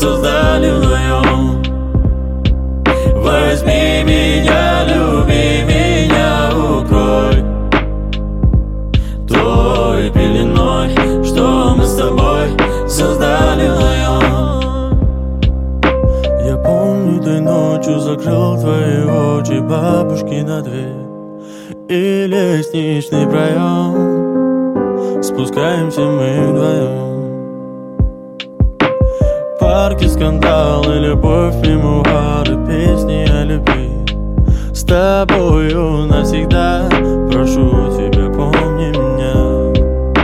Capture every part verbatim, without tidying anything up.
создали вдвоем. Возьми меня, люби меня, укрой той пеленой, что мы с тобой создали вдвоем. Я помню, той ночью закрыл твои очи, бабушки на дверь и лестничный проем. Спускаемся мы вдвоем. Парки, скандалы, любовь, мемуары, песни о любви. С тобою навсегда, прошу тебя, помни меня.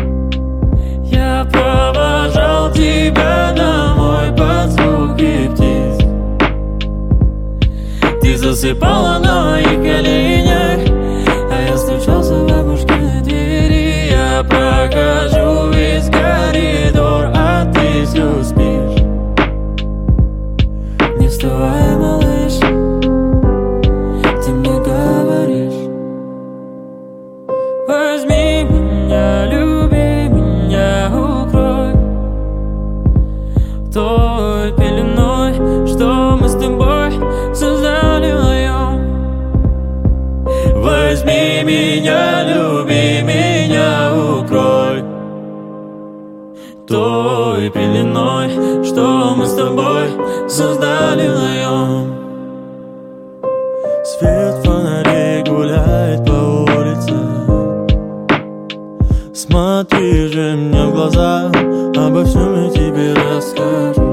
Я провожал тебя домой под звуки птиц. Ты засыпала на моих коленях, а я стучался в бабушкиной двери. Я прохожу весь коридор, а ты все спишь. Не вставай, малыш, ты мне говоришь: возьми меня, люби меня, укрой той пеленой, что мы с тобой создали вдвоем. Возьми меня, люби меня, укрой той пеленой, что мы с тобой создали вдвоем. Свет фонарей гуляет по улице. Смотри же мне в глаза, обо всем я тебе расскажу.